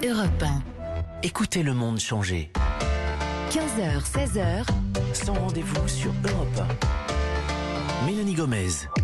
Europe 1. Écoutez le monde changer. 15h, 16h. Sans rendez-vous sur Europe 1. Mélanie Gomez.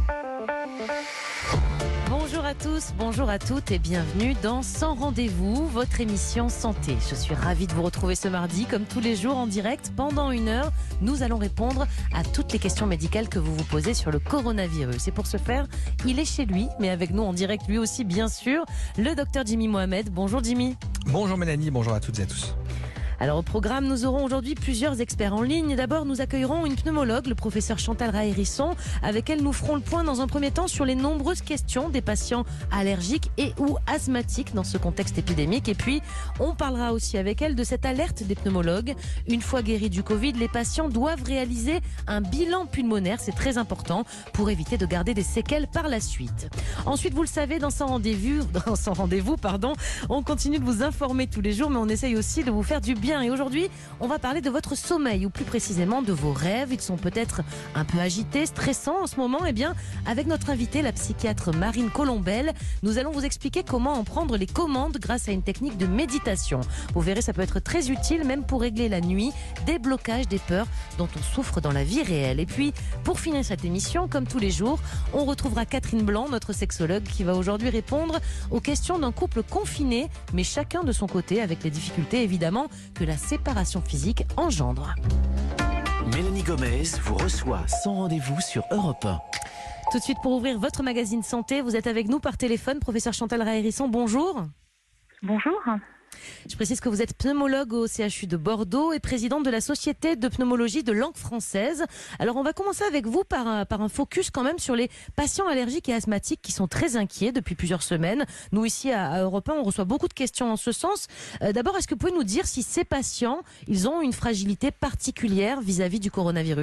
Bonjour à tous, bonjour à toutes et bienvenue dans Sans rendez-vous, votre émission santé. Je suis ravie de vous retrouver ce mardi, comme tous les jours en direct. Pendant 1 heure, nous allons répondre à toutes les questions médicales que vous vous posez sur le coronavirus. Et pour ce faire, il est chez lui, mais avec nous en direct lui aussi bien sûr, le docteur Jimmy Mohamed. Bonjour Jimmy. Bonjour Mélanie, bonjour à toutes et à tous. Alors au programme, nous aurons aujourd'hui plusieurs experts en ligne. D'abord, nous accueillerons une pneumologue, le professeur Chantal Rahérisson, avec elle nous ferons le point dans un premier temps sur les nombreuses questions des patients allergiques et ou asthmatiques dans ce contexte épidémique. Et puis, on parlera aussi avec elle de cette alerte des pneumologues. Une fois guéris du Covid, les patients doivent réaliser un bilan pulmonaire, c'est très important, pour éviter de garder des séquelles par la suite. Ensuite, vous le savez, dans Sans rendez-vous, on continue de vous informer tous les jours, mais on essaye aussi de vous faire du bien. Et aujourd'hui, on va parler de votre sommeil, ou plus précisément de vos rêves. Ils sont peut-être un peu agités, stressants en ce moment. Eh bien, avec notre invitée, la psychiatre Marine Colombel, nous allons vous expliquer comment en prendre les commandes grâce à une technique de méditation. Vous verrez, ça peut être très utile, même pour régler la nuit, des blocages, des peurs dont on souffre dans la vie réelle. Et puis, pour finir cette émission, comme tous les jours, on retrouvera Catherine Blanc, notre sexologue, qui va aujourd'hui répondre aux questions d'un couple confiné, mais chacun de son côté, avec les difficultés évidemment que la séparation physique engendre. Mélanie Gomez vous reçoit sans rendez-vous sur Europe 1. Tout de suite, pour ouvrir votre magazine santé, vous êtes avec nous par téléphone, professeur Chantal Rahérisson, bonjour. Bonjour. Je précise que vous êtes pneumologue au CHU de Bordeaux et présidente de la Société de pneumologie de langue française. Alors on va commencer avec vous par un focus quand même sur les patients allergiques et asthmatiques qui sont très inquiets depuis plusieurs semaines. Nous ici à Europe 1, on reçoit beaucoup de questions en ce sens. D'abord, est-ce que vous pouvez nous dire si ces patients, ils ont une fragilité particulière vis-à-vis du coronavirus ?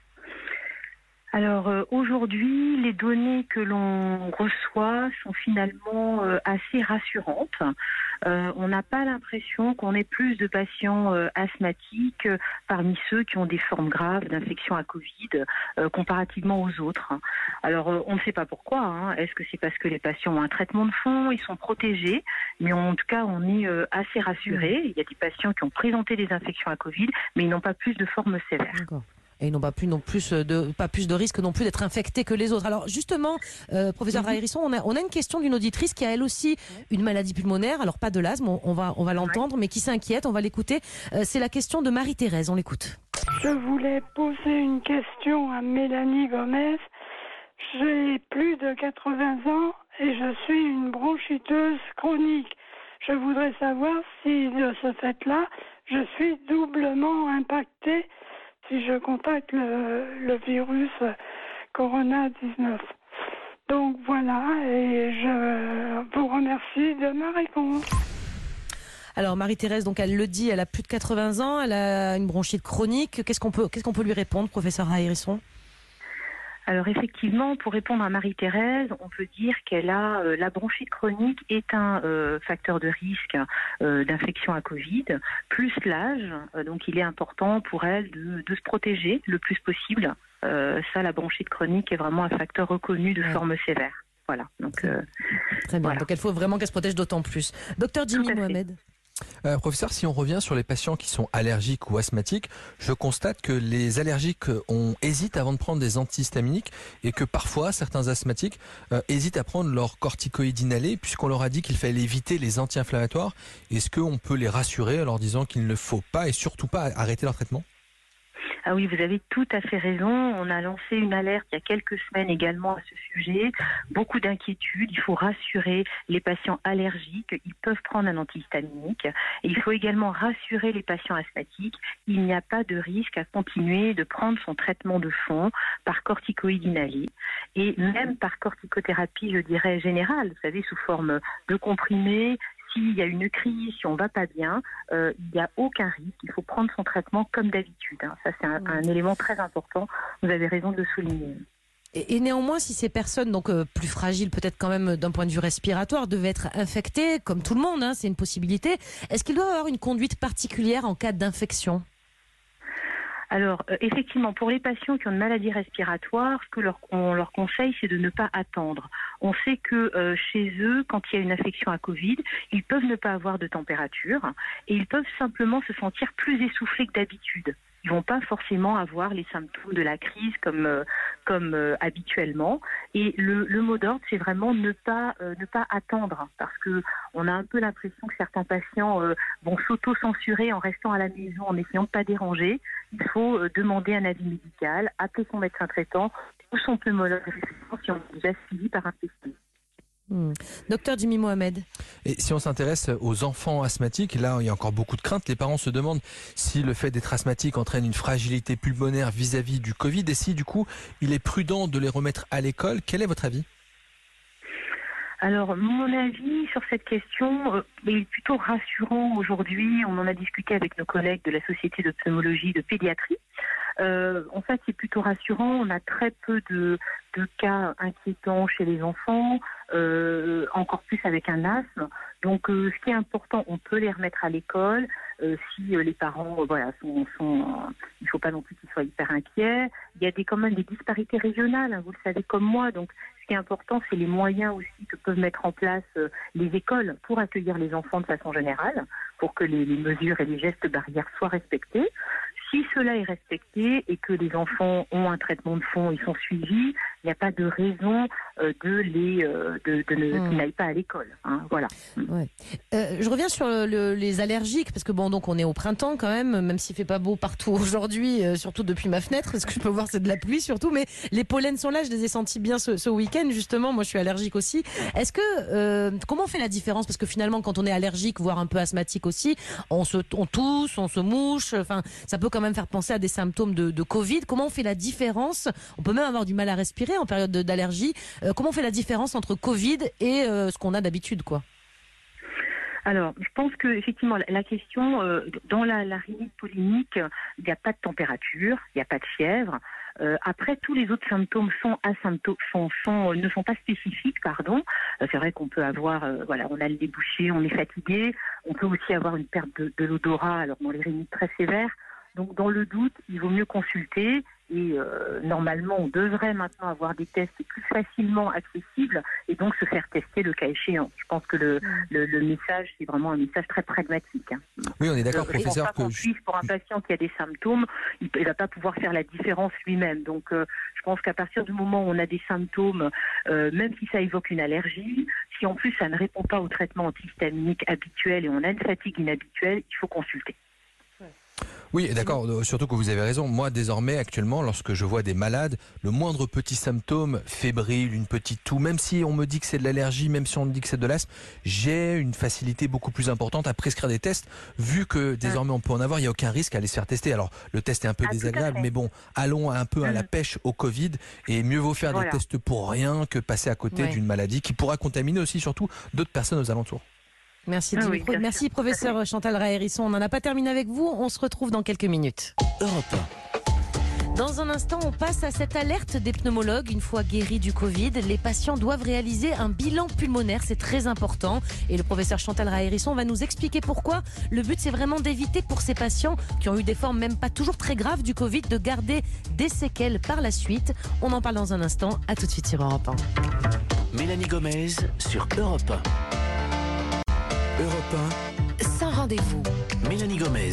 Alors aujourd'hui, les données que l'on reçoit sont finalement assez rassurantes. On n'a pas l'impression qu'on ait plus de patients asthmatiques parmi ceux qui ont des formes graves d'infection à Covid comparativement aux autres. Alors on ne sait pas pourquoi. Est-ce que c'est parce que les patients ont un traitement de fond, ils sont protégés, mais en tout cas on est assez rassurés. Il y a des patients qui ont présenté des infections à Covid, mais ils n'ont pas plus de formes sévères. D'accord. Et ils n'ont pas plus de risque non plus d'être infectés que les autres. Alors justement, professeur Rahérisson, on a une question d'une auditrice qui a elle aussi une maladie pulmonaire, alors pas de l'asthme, on va l'entendre, mais qui s'inquiète, on va l'écouter. C'est la question de Marie-Thérèse, on l'écoute. Je voulais poser une question à Mélanie Gomez. J'ai plus de 80 ans et je suis une bronchiteuse chronique. Je voudrais savoir si de ce fait-là, je suis doublement impactée si je contacte le virus Corona-19. Donc voilà, et je vous remercie de ma réponse. Alors Marie-Thérèse, donc elle le dit, elle a plus de 80 ans, elle a une bronchite chronique. Qu'est-ce qu'on peut lui répondre, professeur Rahérisson ? Alors effectivement, pour répondre à Marie-Thérèse, on peut dire qu'elle a la bronchite chronique est un facteur de risque d'infection à Covid, plus l'âge. Donc il est important pour elle de se protéger le plus possible. La bronchite chronique est vraiment un facteur reconnu de forme sévère. Voilà. Donc très bien. Voilà. Donc il faut vraiment qu'elle se protège d'autant plus. Docteur Jimmy Mohamed. Professeur, si on revient sur les patients qui sont allergiques ou asthmatiques, je constate que les allergiques hésitent avant de prendre des antihistaminiques et que parfois certains asthmatiques hésitent à prendre leur corticoïde inhalé puisqu'on leur a dit qu'il fallait éviter les anti-inflammatoires. Est-ce qu'on peut les rassurer en leur disant qu'il ne faut pas et surtout pas arrêter leur traitement ? Ah oui, vous avez tout à fait raison. On a lancé une alerte il y a quelques semaines également à ce sujet. Beaucoup d'inquiétudes. Il faut rassurer les patients allergiques. Ils peuvent prendre un antihistaminique. Et il faut également rassurer les patients asthmatiques. Il n'y a pas de risque à continuer de prendre son traitement de fond par corticoïde inhalé. Et même par corticothérapie, je dirais, générale. Vous savez, sous forme de comprimés. S'il y a une crise, si on ne va pas bien, il n'y a aucun risque. Il faut prendre son traitement comme d'habitude. Ça, c'est un élément très important. Vous avez raison de le souligner. Et néanmoins, si ces personnes, donc plus fragiles peut-être quand même d'un point de vue respiratoire, devaient être infectées, comme tout le monde, c'est une possibilité, est-ce qu'ils doivent avoir une conduite particulière en cas d'infection ? Alors, effectivement, pour les patients qui ont une maladie respiratoire, ce que on leur conseille, c'est de ne pas attendre. On sait que chez eux, quand il y a une infection à Covid, ils peuvent ne pas avoir de température et ils peuvent simplement se sentir plus essoufflés que d'habitude. Ils vont pas forcément avoir les symptômes de la crise comme habituellement. Et le mot d'ordre, c'est vraiment ne pas attendre, parce que on a un peu l'impression que certains patients vont s'auto-censurer en restant à la maison, en essayant de pas déranger. Il faut demander un avis médical, appeler son médecin traitant ou son pneumologue référent si on est déjà suivi par un spécialiste. Docteur Jimmy Mohamed. Et si on s'intéresse aux enfants asthmatiques, là il y a encore beaucoup de craintes. Les parents se demandent si le fait d'être asthmatique entraîne une fragilité pulmonaire vis-à-vis du Covid et si du coup il est prudent de les remettre à l'école. Quel est votre avis ? Alors, mon avis sur cette question est plutôt rassurant aujourd'hui. On en a discuté avec nos collègues de la Société de pneumologie de pédiatrie. En fait, c'est plutôt rassurant. On a très peu de cas inquiétants chez les enfants, encore plus avec un asthme. Donc, ce qui est important, on peut les remettre à l'école. Si les parents, il ne faut pas non plus qu'ils soient hyper inquiets. Il y a quand même des disparités régionales, hein, vous le savez comme moi. Donc, ce qui est important, c'est les moyens aussi que peuvent mettre en place les écoles pour accueillir les enfants de façon générale, pour que les mesures et les gestes barrières soient respectés. Si cela est respecté et que les enfants ont un traitement de fond, ils sont suivis, il n'y a pas de raison qu'ils n'aillent pas à l'école. Hein, voilà. Ouais. Je reviens sur les allergiques, parce que donc on est au printemps quand même s'il fait pas beau partout aujourd'hui, surtout depuis ma fenêtre, ce que je peux voir c'est de la pluie surtout, mais les pollens sont là, je les ai sentis bien ce week-end justement, moi je suis allergique aussi. Est-ce que, comment on fait la différence ? Parce que finalement quand on est allergique, voire un peu asthmatique aussi, on tousse, on se mouche, enfin ça peut quand même faire penser à des symptômes de Covid. Comment on fait la différence ? On peut même avoir du mal à respirer en période d'allergie. Comment on fait la différence entre Covid et ce qu'on a d'habitude, quoi ? Alors, je pense que effectivement, la question dans la rhinite pollinique, il n'y a pas de température, il n'y a pas de fièvre. Après, tous les autres symptômes ne sont pas spécifiques, pardon. C'est vrai qu'on peut avoir, on a le nez bouché, on est fatigué. On peut aussi avoir une perte de l'odorat, alors dans les rhinites très sévères. Donc, dans le doute, il vaut mieux consulter. Et normalement, on devrait maintenant avoir des tests plus facilement accessibles et donc se faire tester le cas échéant. Je pense que le message, c'est vraiment un message très pragmatique. Hein. Oui, on est d'accord, professeur. Pour un patient qui a des symptômes, il ne va pas pouvoir faire la différence lui-même. Donc, je pense qu'à partir du moment où on a des symptômes, même si ça évoque une allergie, si en plus ça ne répond pas au traitement antihistaminique habituel et on a une fatigue inhabituelle, il faut consulter. Oui, d'accord, surtout que vous avez raison. Moi, désormais, actuellement, lorsque je vois des malades, le moindre petit symptôme, fébrile, une petite toux, même si on me dit que c'est de l'allergie, même si on me dit que c'est de l'asthme, j'ai une facilité beaucoup plus importante à prescrire des tests, vu que désormais on peut en avoir, il n'y a aucun risque à aller se faire tester. Alors, le test est un peu désagréable, mais bon, allons un peu à la pêche au Covid, et mieux vaut faire des tests pour rien que passer à côté d'une maladie qui pourra contaminer aussi, surtout, d'autres personnes aux alentours. Merci, merci professeur Chantal Rae-Hérisson. On n'en a pas terminé avec vous, on se retrouve dans quelques minutes. Europe 1. Dans un instant, on passe à cette alerte des pneumologues. Une fois guéris du Covid, les patients doivent réaliser un bilan pulmonaire, c'est très important. Et le professeur Chantal Rae-Hérisson va nous expliquer pourquoi. Le but, c'est vraiment d'éviter pour ces patients qui ont eu des formes même pas toujours très graves du Covid, de garder des séquelles par la suite. On en parle dans un instant. À tout de suite sur Europe 1. Mélanie Gomez sur Europe 1. Europe 1. Sans rendez-vous. Mélanie Gomez.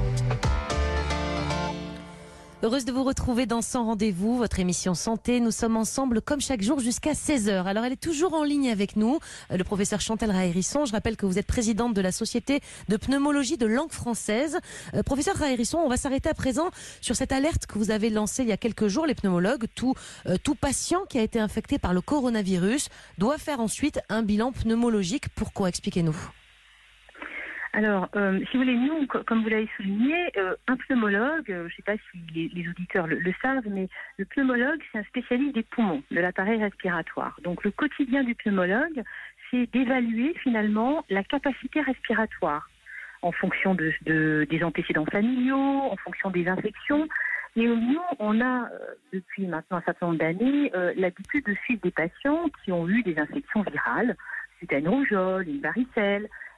Heureuse de vous retrouver dans Sans Rendez-vous, votre émission santé. Nous sommes ensemble comme chaque jour jusqu'à 16h. Alors elle est toujours en ligne avec nous, le professeur Chantal Rae-Hérisson. Je rappelle que vous êtes présidente de la Société de pneumologie de langue française. Professeur Rae-Hérisson, on va s'arrêter à présent sur cette alerte que vous avez lancée il y a quelques jours. Les pneumologues, tout patient qui a été infecté par le coronavirus doit faire ensuite un bilan pneumologique. Pourquoi ? Expliquez-nous. Alors, si vous voulez, nous, comme vous l'avez souligné, un pneumologue, je ne sais pas si les auditeurs le savent, mais le pneumologue, c'est un spécialiste des poumons, de l'appareil respiratoire. Donc, le quotidien du pneumologue, c'est d'évaluer finalement la capacité respiratoire en fonction des antécédents familiaux, en fonction des infections. Et nous, on a, depuis maintenant un certain nombre d'années, l'habitude de suivre des patients qui ont eu des infections virales, suite à une rougeole, une varicelle.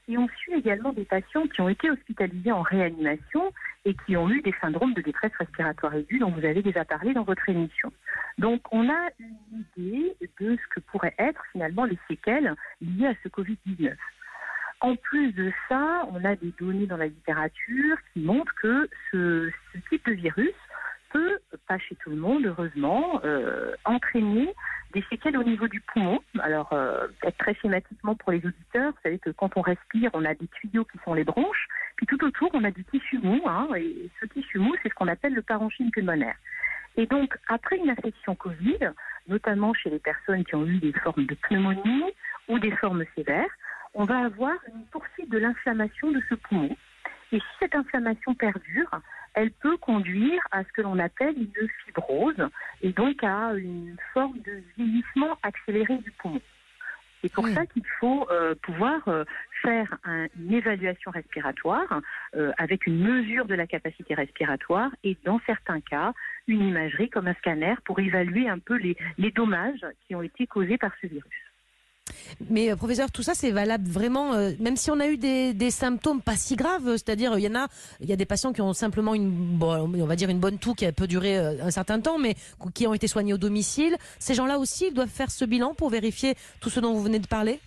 Et on suit également des patients qui ont été hospitalisés en réanimation et qui ont eu des syndromes de détresse respiratoire aiguë dont vous avez déjà parlé dans votre émission. Donc on a une idée de ce que pourraient être finalement les séquelles liées à ce Covid-19. En plus de ça, on a des données dans la littérature qui montrent que ce type de virus peut, pas chez tout le monde heureusement, entraîner des séquelles au niveau du poumon. Alors, peut-être très schématiquement pour les auditeurs, vous savez que quand on respire, on a des tuyaux qui sont les bronches, puis tout autour, on a du tissu mou, et ce tissu mou, c'est ce qu'on appelle le parenchyme pulmonaire. Et donc, après une infection Covid, notamment chez les personnes qui ont eu des formes de pneumonie ou des formes sévères, on va avoir une poursuite de l'inflammation de ce poumon. Et si cette inflammation perdure, elle peut conduire à ce que l'on appelle une fibrose et donc à une forme de vieillissement accéléré du poumon. C'est pour ça qu'il faut pouvoir faire une évaluation respiratoire avec une mesure de la capacité respiratoire et dans certains cas, une imagerie comme un scanner pour évaluer un peu les dommages qui ont été causés par ce virus. Mais professeur, tout ça c'est valable vraiment, même si on a eu des symptômes pas si graves, c'est-à-dire il y a des patients qui ont simplement on va dire une bonne toux qui peut durer un certain temps, mais qui ont été soignés au domicile. Ces gens-là aussi ils doivent faire ce bilan pour vérifier tout ce dont vous venez de parler?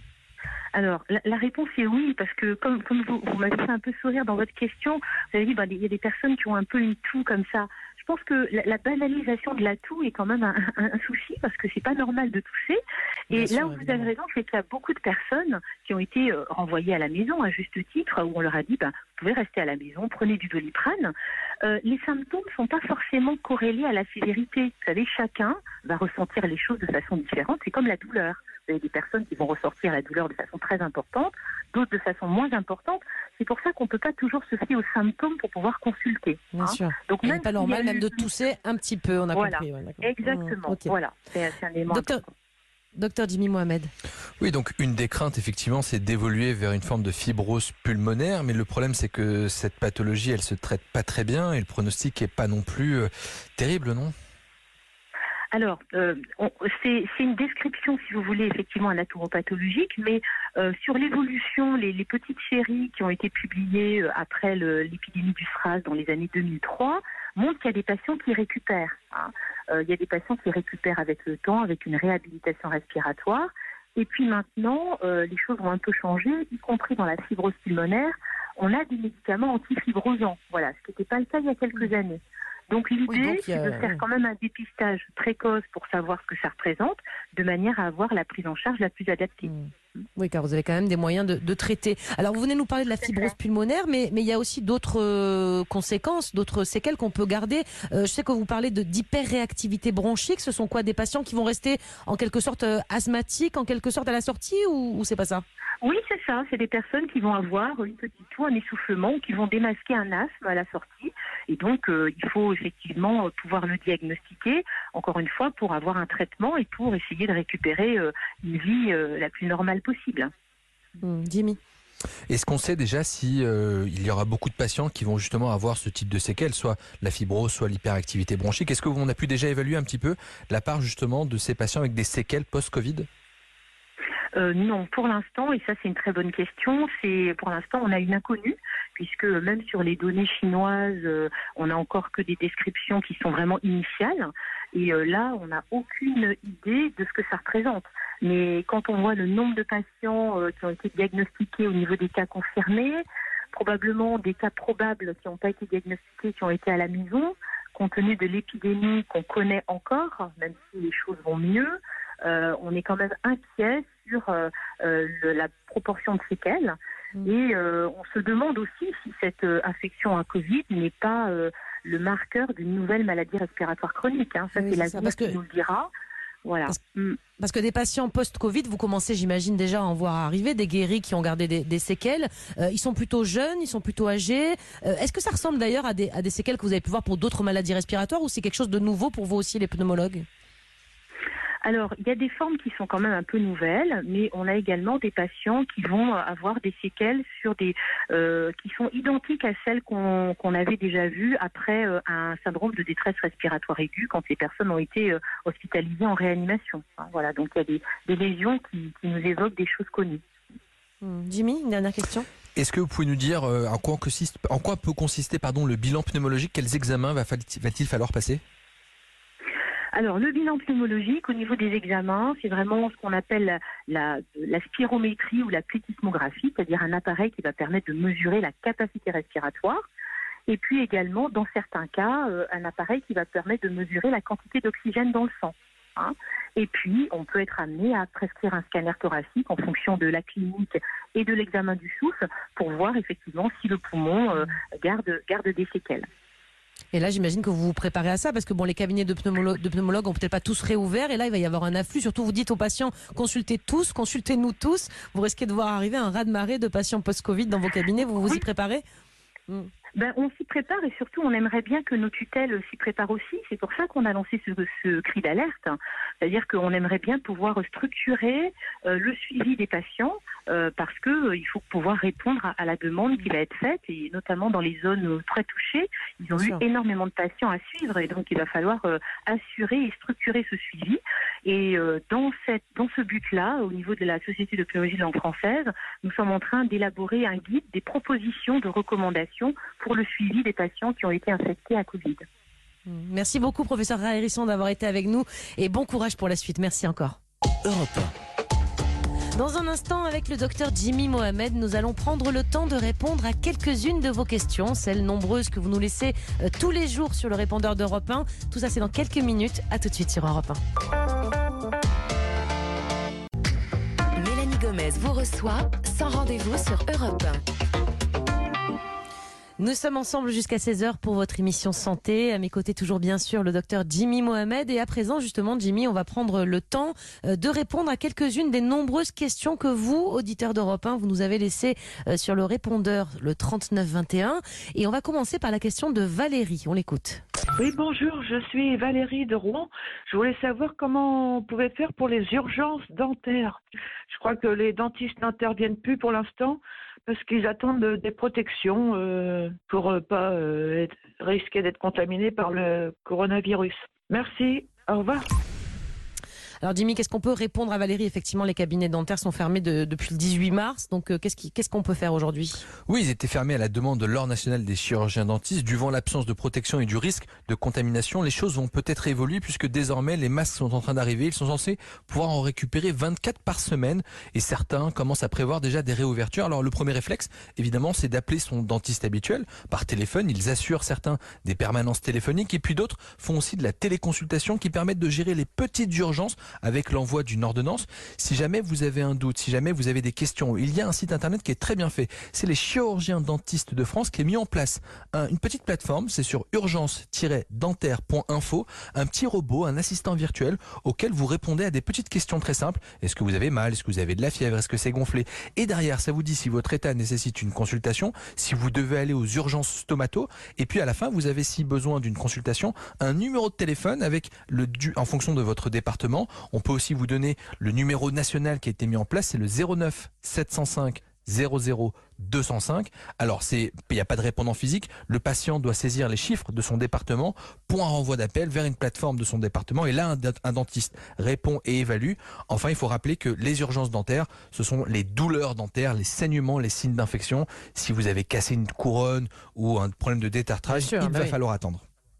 Alors, la réponse est oui, parce que comme vous m'avez fait un peu sourire dans votre question, vous avez dit il y a des personnes qui ont un peu une toux comme ça. Je pense que la banalisation de la toux est quand même un souci parce que c'est pas normal de tousser. Et là où vous avez raison, c'est qu'il y a beaucoup de personnes qui ont été renvoyées à la maison à juste titre, où on leur a dit vous pouvez rester à la maison, prenez du Doliprane. Les symptômes ne sont pas forcément corrélés à la sévérité. Vous savez, chacun va ressentir les choses de façon différente. C'est comme la douleur. Vous avez des personnes qui vont ressortir la douleur de façon très importante, d'autres de façon moins importante. C'est pour ça qu'on ne peut pas toujours se fier aux symptômes pour pouvoir consulter. Bien sûr. Donc, même pas normal même de tousser un petit peu, on a compris. Ouais, exactement. Okay. Voilà, c'est un élément important. Docteur Jimmy Mohamed. Oui, donc une des craintes, effectivement, c'est d'évoluer vers une forme de fibrose pulmonaire. Mais le problème, c'est que cette pathologie, elle se traite pas très bien et le pronostic n'est pas non plus terrible, non ? Alors, c'est une description, si vous voulez, effectivement anatomopathologique, mais sur l'évolution, les petites séries qui ont été publiées après l'épidémie du SRAS dans les années 2003 montrent qu'il y a des patients qui récupèrent. Il y a des patients qui récupèrent avec le temps, avec une réhabilitation respiratoire. Et puis maintenant, les choses ont un peu changé, y compris dans la fibrose pulmonaire. On a des médicaments antifibrosants, voilà, ce qui n'était pas le cas il y a quelques années. Donc l'idée, c'est de faire quand même un dépistage précoce pour savoir ce que ça représente, de manière à avoir la prise en charge la plus adaptée. Oui, car vous avez quand même des moyens de traiter. Alors, vous venez nous parler de la fibrose pulmonaire, mais il y a aussi d'autres conséquences, d'autres séquelles qu'on peut garder. Je sais que vous parlez d'hyperréactivité bronchique. Ce sont quoi, des patients qui vont rester en quelque sorte asthmatiques, en quelque sorte à la sortie, ou c'est pas ça? Oui, c'est ça. C'est des personnes qui vont avoir une petite toux, un essoufflement, qui vont démasquer un asthme à la sortie. Et donc, il faut effectivement pouvoir le diagnostiquer, encore une fois, pour avoir un traitement et pour essayer de récupérer une vie la plus normale possible. Jimmy. Est-ce qu'on sait déjà si il y aura beaucoup de patients qui vont justement avoir ce type de séquelles, soit la fibrose, soit l'hyperactivité bronchique? Est-ce qu'on a pu déjà évaluer un petit peu la part justement de ces patients avec des séquelles post-Covid? Non, pour l'instant, et ça c'est une très bonne question, pour l'instant on a une inconnue, puisque même sur les données chinoises, on n'a encore que des descriptions qui sont vraiment initiales, et là on n'a aucune idée de ce que ça représente. Mais quand on voit le nombre de patients qui ont été diagnostiqués au niveau des cas confirmés, probablement des cas probables qui n'ont pas été diagnostiqués, qui ont été à la maison, compte tenu de l'épidémie qu'on connaît encore, même si les choses vont mieux, on est quand même inquiet sur la proportion de séquelles. Et on se demande aussi si cette infection à Covid n'est pas le marqueur d'une nouvelle maladie respiratoire chronique. Ça, c'est l'avenir qui nous le dira. Voilà. Parce que des patients post-Covid, vous commencez, j'imagine, déjà à en voir arriver, des guéris qui ont gardé des séquelles. Ils sont plutôt jeunes, ils sont plutôt âgés. Est-ce que ça ressemble d'ailleurs à des séquelles que vous avez pu voir pour d'autres maladies respiratoires, ou c'est quelque chose de nouveau pour vous aussi, les pneumologues? Alors, il y a des formes qui sont quand même un peu nouvelles, mais on a également des patients qui vont avoir des séquelles sur qui sont identiques à celles qu'on avait déjà vues après un syndrome de détresse respiratoire aiguë quand les personnes ont été hospitalisées en réanimation. Voilà, donc il y a des lésions qui nous évoquent des choses connues. Jimmy, une dernière question. Est-ce que vous pouvez nous dire en quoi peut consister le bilan pneumologique? Quels examens va-t-il falloir passer? Alors, le bilan pneumologique, au niveau des examens, c'est vraiment ce qu'on appelle la spirométrie ou la plethysmographie, c'est-à-dire un appareil qui va permettre de mesurer la capacité respiratoire. Et puis également, dans certains cas, un appareil qui va permettre de mesurer la quantité d'oxygène dans le sang. Et puis, on peut être amené à prescrire un scanner thoracique en fonction de la clinique et de l'examen du souffle pour voir effectivement si le poumon garde des séquelles. Et là, j'imagine que vous vous préparez à ça parce que les cabinets de pneumologues ont peut-être pas tous réouvert et là, il va y avoir un afflux. Surtout, vous dites aux patients, consultez-nous tous. Vous risquez de voir arriver un raz-de-marée de patients post-Covid dans vos cabinets. Vous vous y préparez? On s'y prépare et surtout on aimerait bien que nos tutelles s'y préparent aussi. C'est pour ça qu'on a lancé ce cri d'alerte. C'est-à-dire qu'on aimerait bien pouvoir structurer le suivi des patients parce qu'il faut pouvoir répondre à la demande qui va être faite et notamment dans les zones très touchées. Ils ont eu énormément de patients à suivre et donc il va falloir assurer et structurer ce suivi. Et dans ce but-là, au niveau de la Société de pneumologie de langue française, nous sommes en train d'élaborer un guide, des propositions de recommandations pour le suivi des patients qui ont été infectés à Covid. Merci beaucoup, professeur Ray Hérisson, d'avoir été avec nous et bon courage pour la suite. Merci encore. Europe 1. Dans un instant, avec le docteur Jimmy Mohamed, nous allons prendre le temps de répondre à quelques-unes de vos questions, celles nombreuses que vous nous laissez tous les jours sur le répondeur d'Europe 1. Tout ça, c'est dans quelques minutes. À tout de suite sur Europe 1. Mélanie Gomez vous reçoit sans rendez-vous sur Europe 1. Nous sommes ensemble jusqu'à 16h pour votre émission santé. À mes côtés, toujours bien sûr, le docteur Jimmy Mohamed. Et à présent, justement, Jimmy, on va prendre le temps de répondre à quelques-unes des nombreuses questions que vous, auditeurs d'Europe 1, vous nous avez laissées sur le répondeur, le 3921. Et on va commencer par la question de Valérie. On l'écoute. Oui, bonjour, je suis Valérie de Rouen. Je voulais savoir comment on pouvait faire pour les urgences dentaires. Je crois que les dentistes n'interviennent plus pour l'instant parce qu'ils attendent des protections pour pas risquer d'être contaminés par le coronavirus. Merci, au revoir. Alors Jimmy, qu'est-ce qu'on peut répondre à Valérie? Effectivement, les cabinets dentaires sont fermés depuis le 18 mars. Donc qu'est-ce qu'on peut faire aujourd'hui? Oui, ils étaient fermés à la demande de l'Ordre national des chirurgiens dentistes. Dû l'absence de protection et du risque de contamination, les choses vont peut-être évoluer puisque désormais les masques sont en train d'arriver. Ils sont censés pouvoir en récupérer 24 par semaine et certains commencent à prévoir déjà des réouvertures. Alors le premier réflexe, évidemment, c'est d'appeler son dentiste habituel par téléphone. Ils assurent certains des permanences téléphoniques et puis d'autres font aussi de la téléconsultation qui permettent de gérer les petites urgences avec l'envoi d'une ordonnance. Si jamais vous avez un doute, si jamais vous avez des questions, il y a un site internet qui est très bien fait. C'est les chirurgiens dentistes de France qui a mis en place une petite plateforme. C'est sur urgence-dentaire.info. Un petit robot, un assistant virtuel auquel vous répondez à des petites questions très simples. Est-ce que vous avez mal? Est-ce que vous avez de la fièvre? Est-ce que c'est gonflé? Et derrière, ça vous dit si votre état nécessite une consultation, si vous devez aller aux urgences stomato. Et puis à la fin, vous avez, si besoin d'une consultation, un numéro de téléphone avec en fonction de votre département. On peut aussi vous donner le numéro national qui a été mis en place, c'est le 09 705 00 205. Alors il n'y a pas de répondant physique, le patient doit saisir les chiffres de son département pour un renvoi d'appel vers une plateforme de son département et là un dentiste répond et évalue. Enfin, il faut rappeler que les urgences dentaires, ce sont les douleurs dentaires, les saignements, les signes d'infection. Si vous avez cassé une couronne ou un problème de détartrage, il va falloir attendre.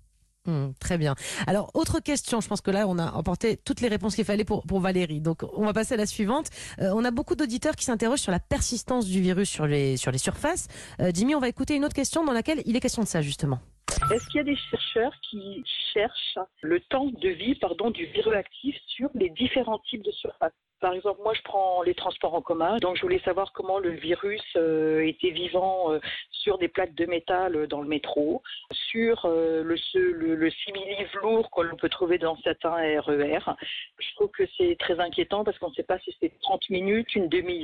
Très bien. Alors, autre question, je pense que là, on a apporté toutes les réponses qu'il fallait pour Valérie. Donc, on va passer à la suivante. On a beaucoup d'auditeurs qui s'interrogent sur la persistance du virus sur les surfaces. Jimmy, on va écouter une autre question dans laquelle il est question de ça, justement. Est-ce qu'il y a des chercheurs qui cherchent le temps de vie du virus actif sur les différents types de surfaces? Par exemple, moi, je prends les transports en commun, donc je voulais savoir comment le virus était vivant sur des plaques de métal dans le métro, sur le simili-velours que l'on peut trouver dans certains RER. Je trouve que c'est très inquiétant parce qu'on ne sait pas si c'est 30 minutes, une demi-heure, 2 heures, 1 jour. Merci, à bientôt. Au revoir.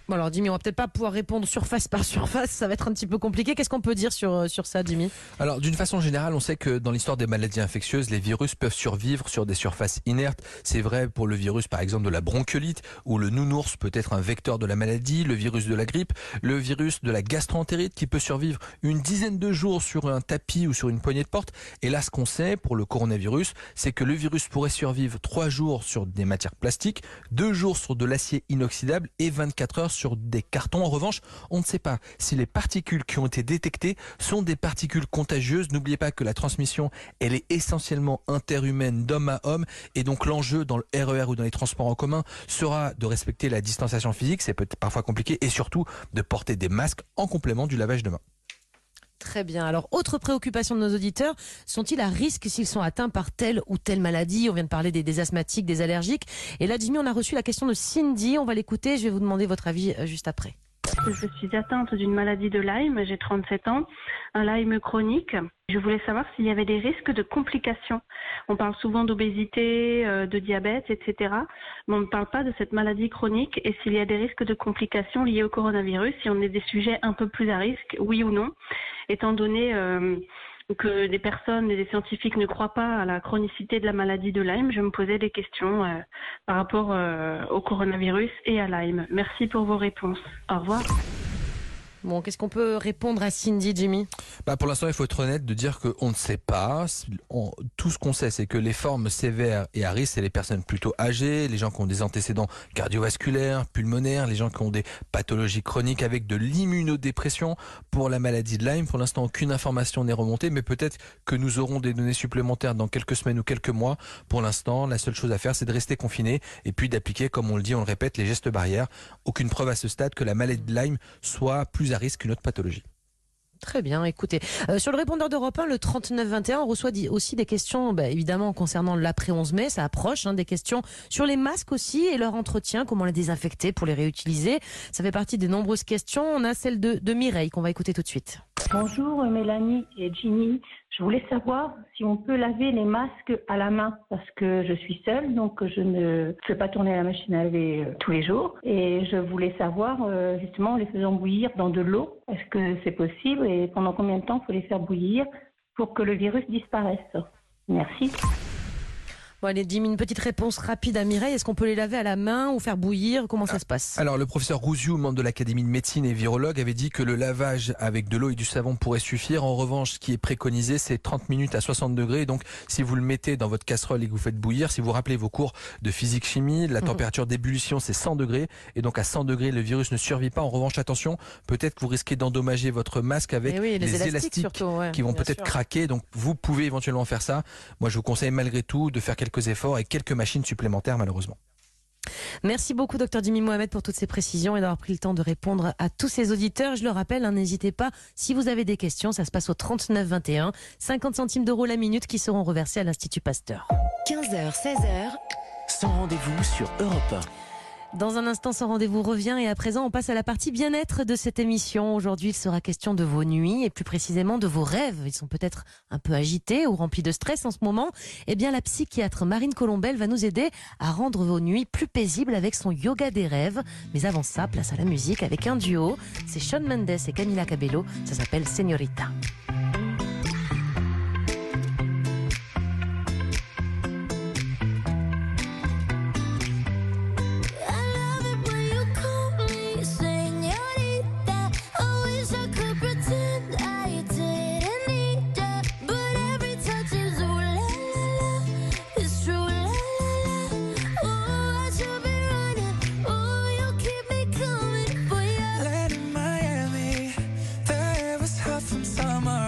Bon alors Jimmy, on va peut-être pas pouvoir répondre surface par surface, ça va être un petit peu compliqué. Qu'est-ce qu'on peut dire sur ça, Jimmy? Alors d'une façon générale, on sait que dans l'histoire des maladies infectieuses, les virus peuvent survivre sur des surfaces inertes. C'est vrai pour le virus par exemple de la bronchiolite, où le nounours peut être un vecteur de la maladie, le virus de la grippe, le virus de la gastroentérite qui peut survivre une dizaine de jours sur un tapis ou sur une poignée de porte. Et là, ce qu'on sait pour le coronavirus, c'est que le virus pourrait survivre 3 jours sur des matières plastiques, 2 jours sur de l'acier inoxydable et 24 heures sur des cartons. En revanche, on ne sait pas si les particules qui ont été détectées sont des particules contagieuses. N'oubliez pas que la transmission, elle est essentiellement interhumaine d'homme à homme, et donc l'enjeu dans le RER ou dans les transports en commun sera de respecter la distanciation physique, c'est peut-être parfois compliqué, et surtout de porter des masques en complément du lavage de mains. Très bien. Alors, autre préoccupation de nos auditeurs, sont-ils à risque s'ils sont atteints par telle ou telle maladie? On vient de parler des asthmatiques, des allergiques. Et là, Jimmy, on a reçu la question de Cindy. On va l'écouter. Je vais vous demander votre avis juste après. Je suis atteinte d'une maladie de Lyme, j'ai 37 ans, un Lyme chronique. Je voulais savoir s'il y avait des risques de complications. On parle souvent d'obésité, de diabète, etc. Mais on ne parle pas de cette maladie chronique et s'il y a des risques de complications liées au coronavirus, si on est des sujets un peu plus à risque, oui ou non, étant donné que des personnes et des scientifiques ne croient pas à la chronicité de la maladie de Lyme. Je me posais des questions par rapport au coronavirus et à Lyme. Merci pour vos réponses. Au revoir. Bon, qu'est-ce qu'on peut répondre à Cindy, Jimmy? Pour l'instant, il faut être honnête de dire qu'on ne sait pas. Tout ce qu'on sait, c'est que les formes sévères et à risque, c'est les personnes plutôt âgées, les gens qui ont des antécédents cardiovasculaires, pulmonaires, les gens qui ont des pathologies chroniques avec de l'immunodépression. Pour la maladie de Lyme, pour l'instant, aucune information n'est remontée, mais peut-être que nous aurons des données supplémentaires dans quelques semaines ou quelques mois. Pour l'instant, la seule chose à faire, c'est de rester confiné et puis d'appliquer, comme on le dit, on le répète, les gestes barrières. Aucune preuve à ce stade que la maladie de Lyme soit plus à risque qu'une autre pathologie. Très bien, écoutez. Sur le répondeur d'Europe 1, le 3921, on reçoit aussi des questions, évidemment, concernant l'après 11 mai, ça approche, des questions sur les masques aussi et leur entretien, comment les désinfecter pour les réutiliser. Ça fait partie des nombreuses questions. On a celle de Mireille qu'on va écouter tout de suite. Bonjour Mélanie et Ginny. Je voulais savoir si on peut laver les masques à la main parce que je suis seule, donc je ne fais pas tourner la machine à laver tous les jours. Et je voulais savoir justement en les faisant bouillir dans de l'eau, est-ce que c'est possible et pendant combien de temps il faut les faire bouillir pour que le virus disparaisse? Merci. Bon, allez, Jimmy, une petite réponse rapide à Mireille. Est-ce qu'on peut les laver à la main ou faire bouillir? Comment ça se passe? Alors, le professeur Rouziou, membre de l'Académie de médecine et virologue, avait dit que le lavage avec de l'eau et du savon pourrait suffire. En revanche, ce qui est préconisé, c'est 30 minutes à 60 degrés. Donc, si vous le mettez dans votre casserole et que vous faites bouillir, si vous rappelez vos cours de physique-chimie, la température d'ébullition, c'est 100 degrés. Et donc, à 100 degrés, le virus ne survit pas. En revanche, attention, peut-être que vous risquez d'endommager votre masque avec les élastiques surtout, qui vont peut-être craquer. Donc, vous pouvez éventuellement faire ça. Moi, je vous conseille malgré tout de faire quelques efforts et quelques machines supplémentaires malheureusement. Merci beaucoup Dr Jimmy Mohamed pour toutes ces précisions et d'avoir pris le temps de répondre à tous ces auditeurs. Je le rappelle, n'hésitez pas, si vous avez des questions, ça se passe au 39 21, 50 centimes d'euros la minute qui seront reversés à l'Institut Pasteur. 15h, 16h, Sans rendez-vous sur Europe 1. Dans un instant, Sans rendez-vous revient et à présent, on passe à la partie bien-être de cette émission. Aujourd'hui, il sera question de vos nuits et plus précisément de vos rêves. Ils sont peut-être un peu agités ou remplis de stress en ce moment. Eh bien, la psychiatre Marine Colombel va nous aider à rendre vos nuits plus paisibles avec son yoga des rêves. Mais avant ça, place à la musique avec un duo. C'est Shawn Mendes et Camila Cabello. Ça s'appelle Señorita. Summer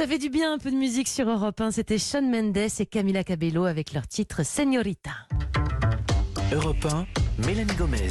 Ça fait du bien un peu de musique sur Europe 1. C'était Shawn Mendes et Camila Cabello avec leur titre Señorita. Europe 1, Mélanie Gomez.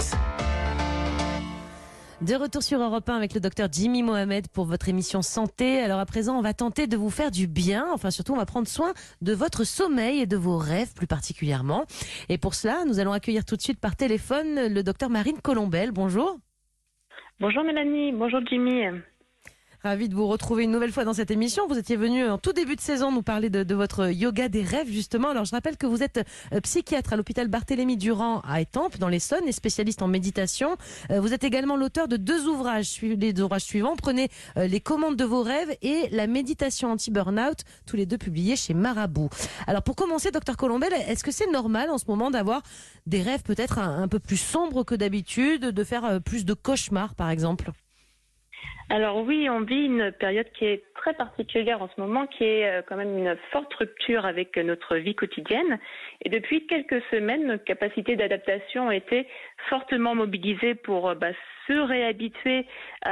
De retour sur Europe 1 avec le docteur Jimmy Mohamed pour votre émission Santé. Alors à présent, on va tenter de vous faire du bien. Enfin surtout, on va prendre soin de votre sommeil et de vos rêves plus particulièrement. Et pour cela, nous allons accueillir tout de suite par téléphone le docteur Marine Colombel. Bonjour. Bonjour Mélanie, bonjour Jimmy. Ravi de vous retrouver une nouvelle fois dans cette émission. Vous étiez venu en tout début de saison nous parler de votre yoga des rêves, justement. Alors, je rappelle que vous êtes psychiatre à l'hôpital Barthélemy-Durand à Étampes, dans l'Essonne, et spécialiste en méditation. Vous êtes également l'auteur de 2 ouvrages. Les 2 ouvrages suivants, Prenez les commandes de vos rêves et La méditation anti-burnout, tous les 2 publiés chez Marabout. Alors, pour commencer, docteur Colombel, est-ce que c'est normal en ce moment d'avoir des rêves peut-être un peu plus sombres que d'habitude, de faire plus de cauchemars, par exemple ? Alors oui, on vit une période qui est très particulière en ce moment, qui est quand même une forte rupture avec notre vie quotidienne. Et depuis quelques semaines, notre capacité d'adaptation a été fortement mobilisée pour se réhabituer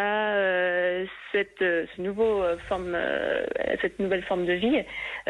à cette nouvelle forme de vie.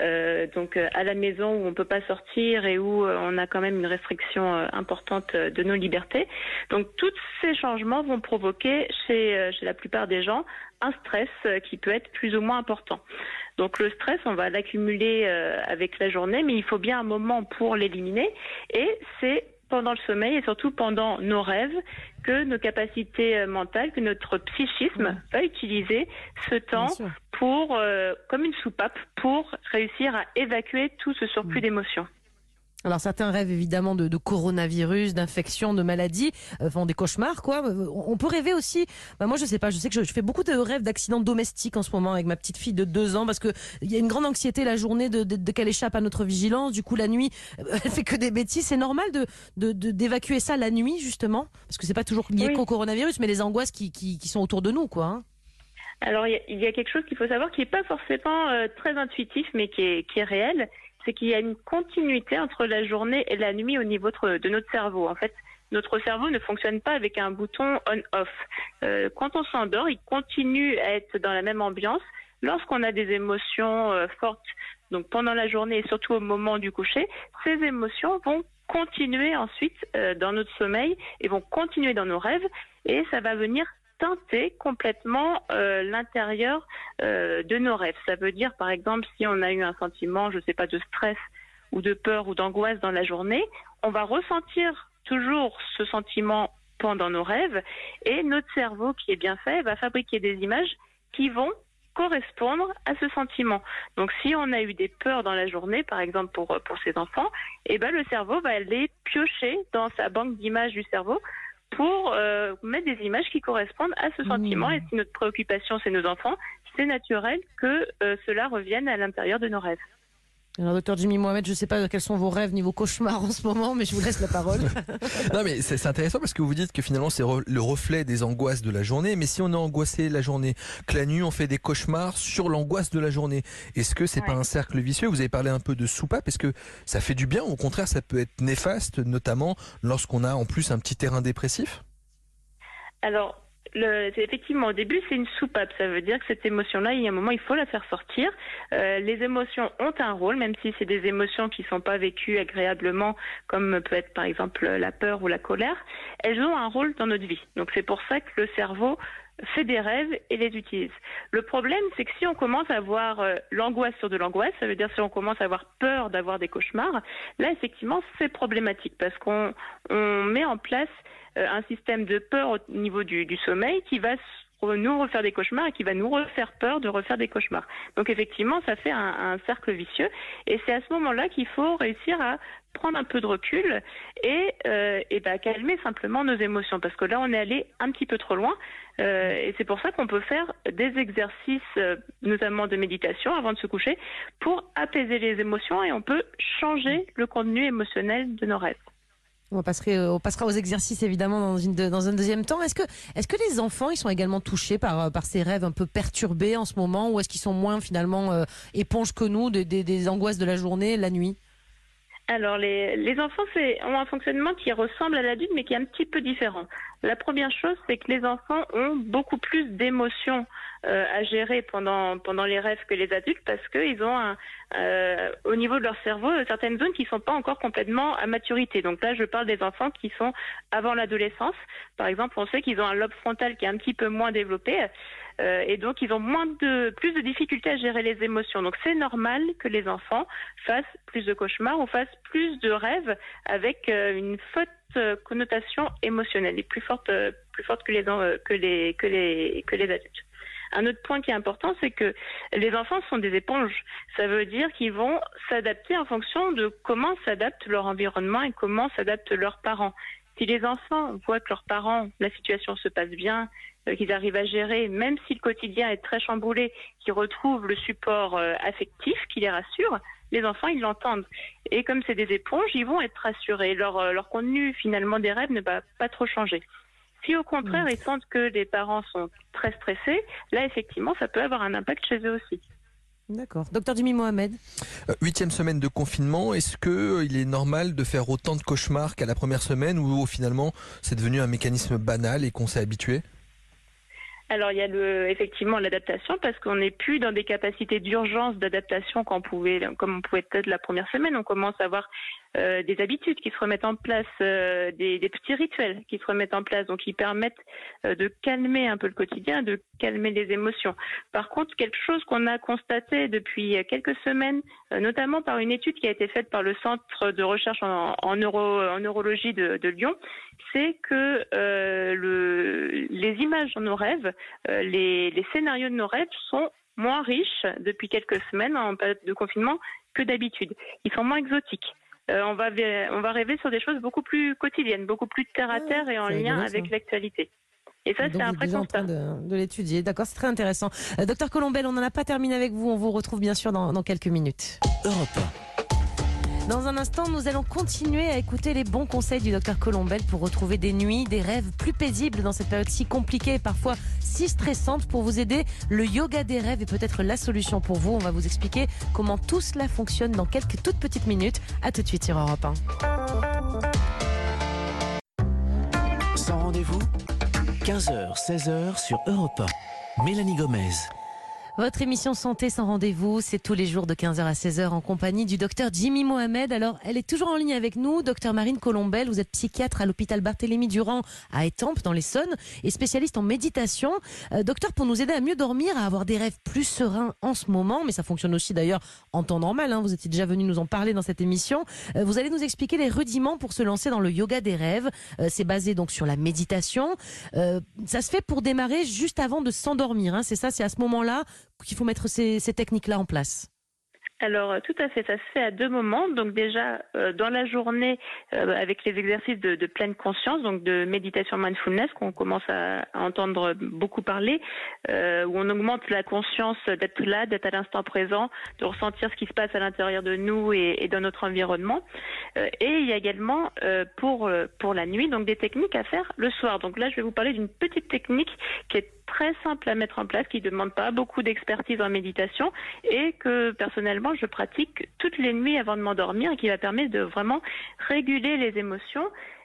Donc à la maison où on ne peut pas sortir et où on a quand même une restriction importante de nos libertés. Donc tous ces changements vont provoquer chez la plupart des gens un stress qui peut être plus ou moins important. Donc le stress, on va l'accumuler avec la journée, mais il faut bien un moment pour l'éliminer. Et c'est pendant le sommeil et surtout pendant nos rêves que nos capacités mentales, que notre psychisme va utiliser ce temps pour, comme une soupape pour réussir à évacuer tout ce surplus d'émotions. Alors certains rêvent évidemment de coronavirus, d'infections, de maladies, enfin des cauchemars quoi. On peut rêver aussi, moi je sais pas, je sais que je fais beaucoup de rêves d'accidents domestiques en ce moment avec ma petite fille de 2 ans parce que il y a une grande anxiété la journée de qu'elle échappe à notre vigilance. Du coup la nuit, elle fait que des bêtises. C'est normal d'évacuer ça la nuit justement parce que c'est pas toujours lié qu'au coronavirus, mais les angoisses qui sont autour de nous quoi. Hein. Alors il y a quelque chose qu'il faut savoir qui est pas forcément très intuitif mais qui est réel. C'est qu'il y a une continuité entre la journée et la nuit au niveau de notre cerveau. En fait, notre cerveau ne fonctionne pas avec un bouton on-off. Quand on s'endort, il continue à être dans la même ambiance. Lorsqu'on a des émotions fortes, donc pendant la journée et surtout au moment du coucher, ces émotions vont continuer ensuite dans notre sommeil et vont continuer dans nos rêves et ça va venir teinter complètement l'intérieur de nos rêves. Ça veut dire, par exemple, si on a eu un sentiment, je ne sais pas, de stress ou de peur ou d'angoisse dans la journée, on va ressentir toujours ce sentiment pendant nos rêves et notre cerveau, qui est bien fait, va fabriquer des images qui vont correspondre à ce sentiment. Donc, si on a eu des peurs dans la journée, par exemple pour ses enfants, eh ben, le cerveau va les piocher dans sa banque d'images du cerveau pour mettre des images qui correspondent à ce sentiment. Et si notre préoccupation, c'est nos enfants, c'est naturel que cela revienne à l'intérieur de nos rêves. Alors, docteur Jimmy Mohamed, je ne sais pas quels sont vos rêves niveau cauchemar en ce moment, mais je vous laisse la parole. Non, mais c'est intéressant parce que vous dites que finalement, c'est le reflet des angoisses de la journée. Mais si on est angoissé la journée, que la nuit, on fait des cauchemars sur l'angoisse de la journée, est-ce que c'est pas un cercle vicieux? Vous avez parlé un peu de soupape. Est-ce que ça fait du bien ou au contraire, ça peut être néfaste, notamment lorsqu'on a en plus un petit terrain dépressif? Alors, effectivement, au début, c'est une soupape. Ça veut dire que cette émotion-là, il y a un moment, il faut la faire sortir. Les émotions ont un rôle, même si c'est des émotions qui ne sont pas vécues agréablement, comme peut être par exemple la peur ou la colère. Elles ont un rôle dans notre vie. Donc c'est pour ça que le cerveau fait des rêves et les utilise. Le problème, c'est que si on commence à avoir l'angoisse sur de l'angoisse, ça veut dire si on commence à avoir peur d'avoir des cauchemars, là, effectivement, c'est problématique parce qu'on met en place un système de peur au niveau du sommeil qui va nous refaire des cauchemars et qui va nous refaire peur de refaire des cauchemars. Donc effectivement, ça fait un cercle vicieux et c'est à ce moment-là qu'il faut réussir à prendre un peu de recul et calmer simplement nos émotions parce que là, on est allé un petit peu trop loin et c'est pour ça qu'on peut faire des exercices, notamment de méditation avant de se coucher, pour apaiser les émotions et on peut changer le contenu émotionnel de nos rêves. On passera aux exercices évidemment dans un deuxième temps. Est-ce que les enfants ils sont également touchés par ces rêves un peu perturbés en ce moment ou est-ce qu'ils sont moins finalement éponges que nous des angoisses de la journée, la nuit? Alors les enfants ont un fonctionnement qui ressemble à l'adulte mais qui est un petit peu différent. La première chose, c'est que les enfants ont beaucoup plus d'émotions à gérer pendant les rêves que les adultes parce qu'ils ont au niveau de leur cerveau certaines zones qui ne sont pas encore complètement à maturité. Donc là, je parle des enfants qui sont avant l'adolescence. Par exemple, on sait qu'ils ont un lobe frontal qui est un petit peu moins développé et donc ils ont plus de difficultés à gérer les émotions. Donc c'est normal que les enfants fassent plus de cauchemars ou fassent plus de rêves avec une forte connotation émotionnelle et plus forte que les adultes. Un autre point qui est important, c'est que les enfants sont des éponges. Ça veut dire qu'ils vont s'adapter en fonction de comment s'adapte leur environnement et comment s'adaptent leurs parents. Si les enfants voient que leurs parents, la situation se passe bien, qu'ils arrivent à gérer, même si le quotidien est très chamboulé, qu'ils retrouvent le support affectif qui les rassure, les enfants, ils l'entendent. Et comme c'est des éponges, ils vont être rassurés. Leur contenu, finalement, des rêves ne va pas trop changer. Si au contraire, ils sentent que les parents sont très stressés, là, effectivement, ça peut avoir un impact chez eux aussi. D'accord. Docteur Jimmy Mohamed. 8e semaine de confinement, est-ce qu'il est normal de faire autant de cauchemars qu'à la première semaine ou finalement c'est devenu un mécanisme banal et qu'on s'est habitué ? Alors, il y a effectivement l'adaptation parce qu'on n'est plus dans des capacités d'urgence d'adaptation comme on pouvait être la première semaine. On commence à avoir des habitudes qui se remettent en place, des petits rituels qui se remettent en place, donc qui permettent de calmer un peu le quotidien, de calmer les émotions. Par contre, quelque chose qu'on a constaté depuis quelques semaines, notamment par une étude qui a été faite par le Centre de recherche en neurologie de Lyon, c'est que les images dans nos rêves, les scénarios de nos rêves sont moins riches depuis quelques semaines en période de confinement que d'habitude. Ils sont moins exotiques. On va rêver sur des choses beaucoup plus quotidiennes, beaucoup plus terre à terre et en lien avec l'actualité. Et ça, c'est un vrai constat. En train de l'étudier. D'accord, c'est très intéressant. Docteur Colombel, on n'en a pas terminé avec vous. On vous retrouve bien sûr dans quelques minutes. Europe 1. Dans un instant, nous allons continuer à écouter les bons conseils du docteur Colombel pour retrouver des nuits, des rêves plus paisibles dans cette période si compliquée et parfois si stressante. Pour vous aider, le yoga des rêves est peut-être la solution pour vous. On va vous expliquer comment tout cela fonctionne dans quelques toutes petites minutes. À tout de suite sur Europe 1. Sans rendez-vous, 15h, 16h sur Europe 1. Mélanie Gomez. Votre émission Santé sans rendez-vous, c'est tous les jours de 15h à 16h en compagnie du docteur Jimmy Mohamed. Alors, elle est toujours en ligne avec nous, docteur Marine Colombel. Vous êtes psychiatre à l'hôpital Barthélemy-Durand à Étampes, dans l'Essonne, et spécialiste en méditation. Docteur, pour nous aider à mieux dormir, à avoir des rêves plus sereins en ce moment, mais ça fonctionne aussi d'ailleurs en temps normal, hein, vous étiez déjà venu nous en parler dans cette émission. Vous allez nous expliquer les rudiments pour se lancer dans le yoga des rêves. C'est basé donc sur la méditation. Ça se fait pour démarrer juste avant de s'endormir, hein, c'est ça, c'est à ce moment-là qu'il faut mettre ces techniques-là en place. Alors, tout à fait, ça se fait à deux moments. Donc déjà, dans la journée, avec les exercices de pleine conscience, donc de méditation mindfulness, qu'on commence à entendre beaucoup parler, où on augmente la conscience d'être là, d'être à l'instant présent, de ressentir ce qui se passe à l'intérieur de nous et dans notre environnement. Et il y a également, pour la nuit, donc des techniques à faire le soir. Donc là, je vais vous parler d'une petite technique qui est très simple à mettre en place, qui ne demande pas beaucoup d'expertise en méditation et que personnellement je pratique toutes les nuits avant de m'endormir et qui va permettre de vraiment réguler les émotions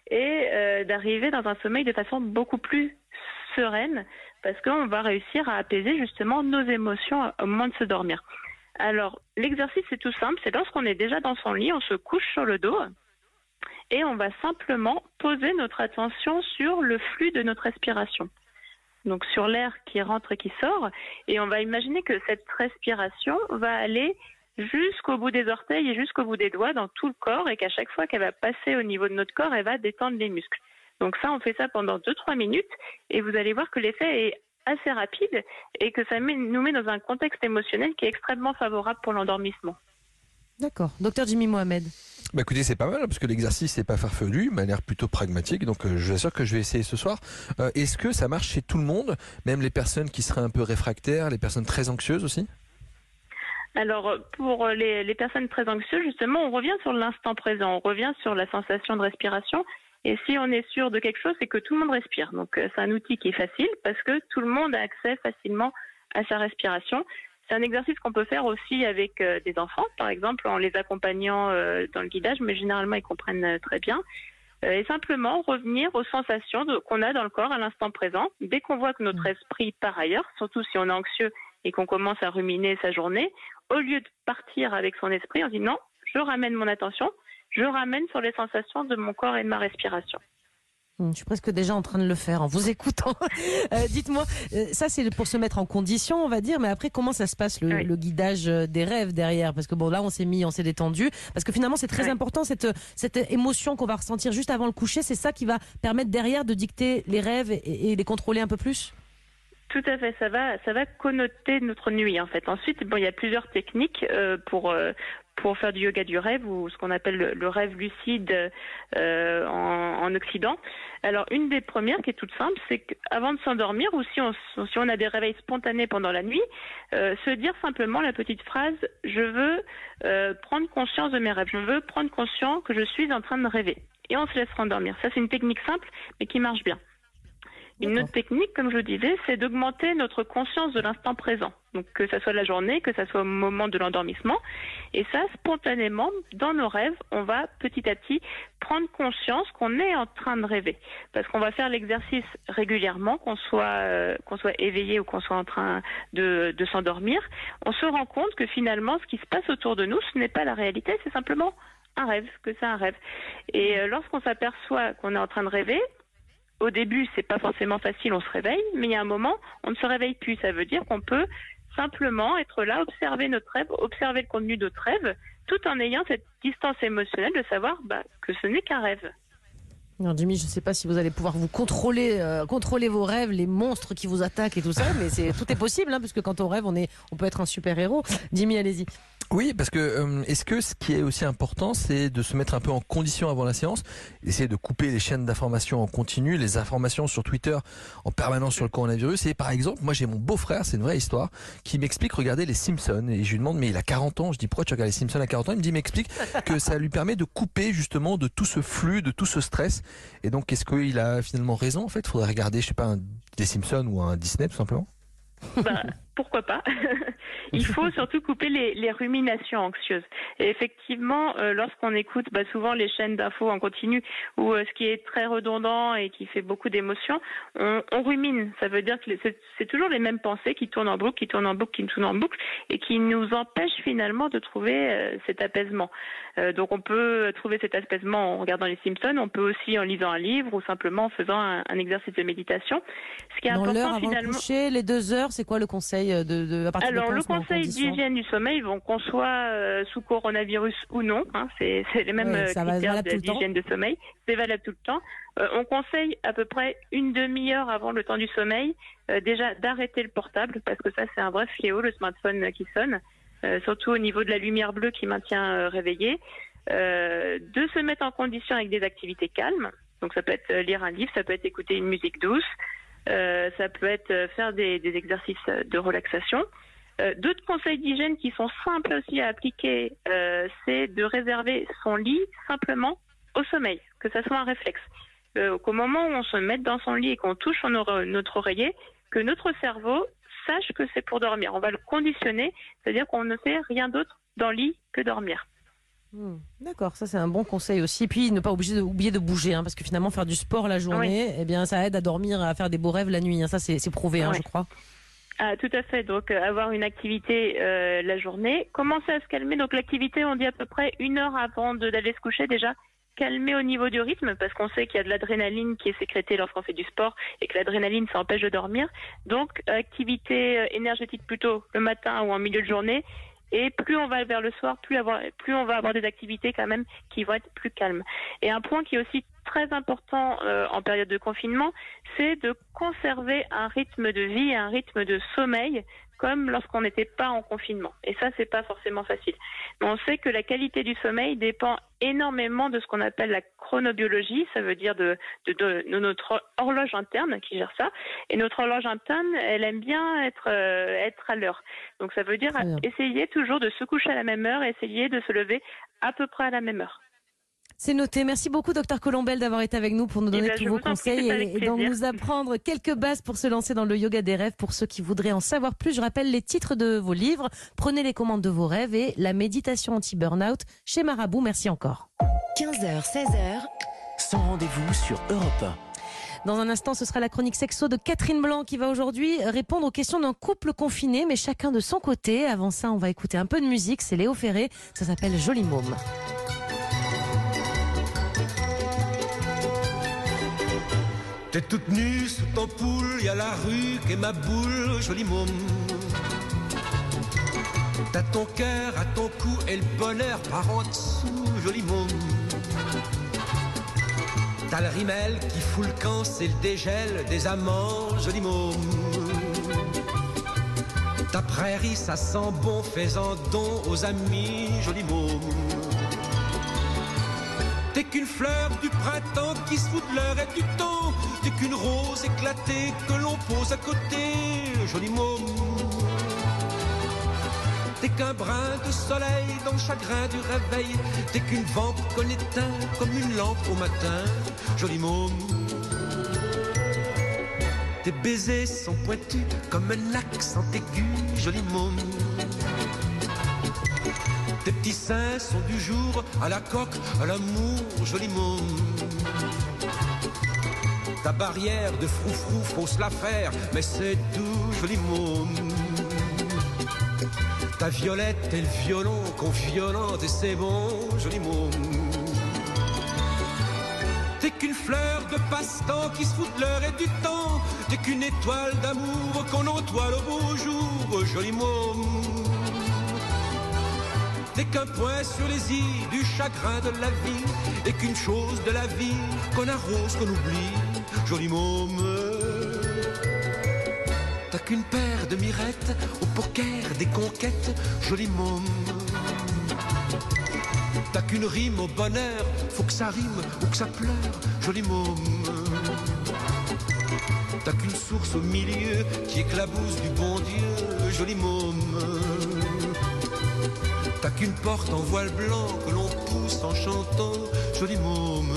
et d'arriver dans un sommeil de façon beaucoup plus sereine parce qu'on va réussir à apaiser justement nos émotions au moment de se dormir. Alors l'exercice c'est tout simple, c'est lorsqu'on est déjà dans son lit, on se couche sur le dos et on va simplement poser notre attention sur le flux de notre respiration. Donc sur l'air qui rentre et qui sort, et on va imaginer que cette respiration va aller jusqu'au bout des orteils et jusqu'au bout des doigts dans tout le corps, et qu'à chaque fois qu'elle va passer au niveau de notre corps, elle va détendre les muscles. Donc ça, on fait ça pendant 2-3 minutes, et vous allez voir que l'effet est assez rapide, et que ça nous met dans un contexte émotionnel qui est extrêmement favorable pour l'endormissement. D'accord. Docteur Jimmy Mohamed. Bah écoutez, c'est pas mal parce que l'exercice n'est pas farfelu, mais a l'air plutôt pragmatique. Donc je vous assure que je vais essayer ce soir. Est-ce que ça marche chez tout le monde, même les personnes qui seraient un peu réfractaires, les personnes très anxieuses aussi ? Alors pour les personnes très anxieuses, justement, on revient sur l'instant présent, on revient sur la sensation de respiration. Et si on est sûr de quelque chose, c'est que tout le monde respire. Donc c'est un outil qui est facile parce que tout le monde a accès facilement à sa respiration. C'est un exercice qu'on peut faire aussi avec des enfants, par exemple, en les accompagnant dans le guidage, mais généralement, ils comprennent très bien. et simplement revenir aux sensations qu'on a dans le corps à l'instant présent. Dès qu'on voit que notre esprit part ailleurs, surtout si on est anxieux et qu'on commence à ruminer sa journée, au lieu de partir avec son esprit, on dit non, je ramène mon attention, je ramène sur les sensations de mon corps et de ma respiration. Je suis presque déjà en train de le faire en vous écoutant. Dites-moi, ça c'est pour se mettre en condition, on va dire, mais après comment ça se passe le guidage des rêves derrière? Parce que bon, là on s'est détendu, parce que finalement c'est très important cette émotion qu'on va ressentir juste avant le coucher, c'est ça qui va permettre derrière de dicter les rêves et les contrôler un peu plus? Tout à fait, ça va connoter notre nuit en fait. Ensuite, il y a plusieurs techniques pour faire du yoga du rêve ou ce qu'on appelle le rêve lucide en Occident. Alors une des premières qui est toute simple, c'est qu'avant de s'endormir ou si on a des réveils spontanés pendant la nuit, se dire simplement la petite phrase « je veux prendre conscience de mes rêves, je veux prendre conscience que je suis en train de rêver ». Et on se laisse rendormir. Ça c'est une technique simple mais qui marche bien. Une autre technique, comme je le disais, c'est d'augmenter notre conscience de l'instant présent. Donc que ça soit la journée, que ça soit au moment de l'endormissement. Et ça, spontanément, dans nos rêves, on va petit à petit prendre conscience qu'on est en train de rêver. Parce qu'on va faire l'exercice régulièrement, qu'on soit éveillé ou qu'on soit en train de s'endormir. On se rend compte que finalement, ce qui se passe autour de nous, ce n'est pas la réalité, c'est simplement un rêve, que c'est un rêve. Et lorsqu'on s'aperçoit qu'on est en train de rêver, au début, c'est pas forcément facile, on se réveille, mais il y a un moment, on ne se réveille plus. Ça veut dire qu'on peut simplement être là, observer notre rêve, observer le contenu de notre rêve, tout en ayant cette distance émotionnelle de savoir que ce n'est qu'un rêve. Alors Jimmy, je ne sais pas si vous allez pouvoir vous contrôler vos rêves, les monstres qui vous attaquent et tout ça, mais tout est possible, parce que quand on rêve, on peut être un super-héros. Jimmy, allez-y. Oui, parce que est-ce que ce qui est aussi important, c'est de se mettre un peu en condition avant la séance, essayer de couper les chaînes d'informations en continu, les informations sur Twitter en permanence sur le coronavirus. Et par exemple, moi j'ai mon beau-frère, c'est une vraie histoire, qui m'explique regarder les Simpsons. Et je lui demande, mais il a 40 ans, je dis pourquoi tu regardes les Simpsons à 40 ans? Il me dit, mais explique que ça lui permet de couper justement de tout ce flux, de tout ce stress. Et donc est-ce qu'il a finalement raison en fait? Il faudrait regarder, je sais pas, des Simpsons ou un Disney tout simplement. Pourquoi pas. Il faut surtout couper les ruminations anxieuses. Et effectivement, lorsqu'on écoute souvent les chaînes d'infos en continu ou ce qui est très redondant et qui fait beaucoup d'émotions, on rumine. Ça veut dire que c'est toujours les mêmes pensées qui tournent en boucle, qui tournent en boucle, qui tournent en boucle et qui nous empêchent finalement de trouver cet apaisement. Donc on peut trouver cet apaisement en regardant les Simpsons, on peut aussi en lisant un livre ou simplement en faisant un exercice de méditation. Ce qui est important l'heure avant finalement. Le coucher, les 2 heures, c'est quoi le conseil à partir Alors, de le conseil d'hygiène du sommeil, qu'on soit sous coronavirus ou non, c'est les mêmes critères d'hygiène de sommeil, c'est valable tout le temps. On conseille à peu près une demi-heure avant le temps du sommeil, déjà d'arrêter le portable, parce que ça c'est un vrai fléau, le smartphone qui sonne, surtout au niveau de la lumière bleue qui maintient réveillé, de se mettre en condition avec des activités calmes, donc ça peut être lire un livre, ça peut être écouter une musique douce, ça peut être faire des exercices de relaxation. D'autres conseils d'hygiène qui sont simples aussi à appliquer, c'est de réserver son lit simplement au sommeil, que ça soit un réflexe. Qu'au moment où on se met dans son lit et qu'on touche notre oreiller, que notre cerveau sache que c'est pour dormir. On va le conditionner, c'est-à-dire qu'on ne fait rien d'autre dans le lit que dormir. D'accord, ça c'est un bon conseil aussi. Puis ne pas oublier de bouger, parce que finalement faire du sport la journée, ça aide à dormir, à faire des beaux rêves la nuit. Ça c'est prouvé, je crois. Ah, tout à fait. Donc avoir une activité la journée, commencer à se calmer. Donc l'activité, on dit à peu près 1 heure avant d'aller se coucher déjà. Calmer au niveau du rythme, parce qu'on sait qu'il y a de l'adrénaline qui est sécrétée lorsqu'on fait du sport et que l'adrénaline ça empêche de dormir. Donc activité énergétique plutôt le matin ou en milieu de journée. Et plus on va vers le soir, plus on va avoir des activités quand même qui vont être plus calmes. Et un point qui est aussi très important en période de confinement, c'est de conserver un rythme de vie, un rythme de sommeil, comme lorsqu'on n'était pas en confinement. Et ça, c'est pas forcément facile. Mais on sait que la qualité du sommeil dépend énormément de ce qu'on appelle la chronobiologie, ça veut dire de notre horloge interne qui gère ça. Et notre horloge interne, elle aime bien être à l'heure. Donc ça veut dire essayer toujours de se coucher à la même heure et essayer de se lever à peu près à la même heure. C'est noté. Merci beaucoup, Dr Colombel, d'avoir été avec nous pour nous donner tous vos conseils et d'en nous apprendre quelques bases pour se lancer dans le yoga des rêves. Pour ceux qui voudraient en savoir plus, je rappelle les titres de vos livres. Prenez les commandes de vos rêves et la méditation anti-burnout chez Marabout. Merci encore. 15h, 16h. sans rendez-vous sur Europe 1. Dans un instant, ce sera la chronique sexo de Catherine Blanc qui va aujourd'hui répondre aux questions d'un couple confiné, mais chacun de son côté. Avant ça, on va écouter un peu de musique. C'est Léo Ferré. Ça s'appelle Joli Môme. T'es toute nue sous ton poule, y a la rue qu'est ma boule, joli môme. T'as ton cœur à ton cou et le bonheur par en dessous, joli môme. T'as le rimel qui fout le camp, c'est le dégel des amants, joli môme. Ta prairie, ça sent bon, fais-en don aux amis, joli môme. T'es qu'une fleur du printemps qui se fout de l'heure et du temps. T'es qu'une rose éclatée que l'on pose à côté, joli môme. T'es qu'un brin de soleil dans le chagrin du réveil. T'es qu'une vampe qu'on éteint comme une lampe au matin, joli môme. Tes baisers sont pointus comme un accent aigu, joli môme. Tes petits seins sont du jour à la coque, à l'amour, joli môme. Ta barrière de froufrou, faut se la faire, mais c'est doux, joli môme. Ta violette et le violon qu'on violente et c'est bon, joli môme. T'es qu'une fleur de passe-temps qui se fout de l'heure et du temps. T'es qu'une étoile d'amour qu'on entoile au beau jour, joli môme. T'es qu'un point sur les i du chagrin de la vie. Et qu'une chose de la vie qu'on arrose, qu'on oublie, joli môme. T'as qu'une paire de mirettes au poker des conquêtes, joli môme. T'as qu'une rime au bonheur, faut que ça rime ou que ça pleure, joli môme. T'as qu'une source au milieu qui éclabousse du bon Dieu, joli môme. T'as qu'une porte en voile blanc que l'on pousse en chantant, joli môme.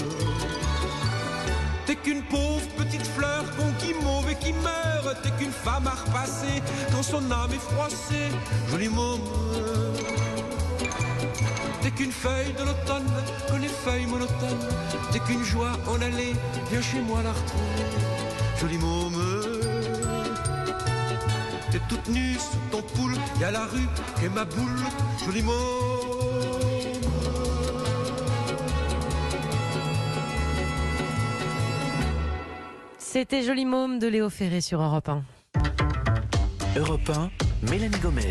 T'es qu'une pauvre petite fleur qu'on guimauve et qui meurt. T'es qu'une femme à repasser quand son âme est froissée, joli môme. T'es qu'une feuille de l'automne, que les feuilles monotones. T'es qu'une joie en allée, viens chez moi la retrouver, joli môme. T'es toute nue sous ton poule, y a la rue et ma boule, joli môme. C'était Joli Môme de Léo Ferré sur Europe 1. Europe 1, Mélanie Gomez.